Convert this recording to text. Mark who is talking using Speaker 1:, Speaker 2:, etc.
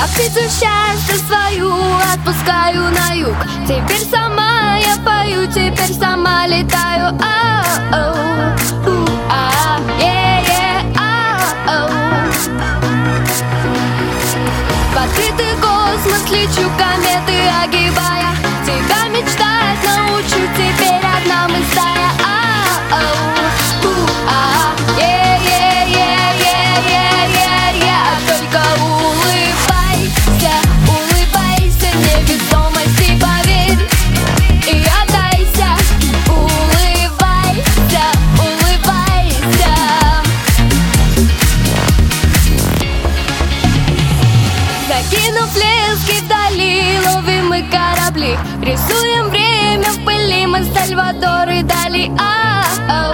Speaker 1: Как птицу счастье свою отпускаю на юг. Теперь сама я пою, теперь сама летаю. В открытый космос лечу, кометы огибая. Тебя мечтать научу, теперь одна мы стая. Только улыбайся, улыбайся, невесомости поверь и отдайся. Улыбайся, улыбайся. Закинув лески вдали, ловим мы корабли. Рисуем время в пыли, мы Сальвадор и Дали.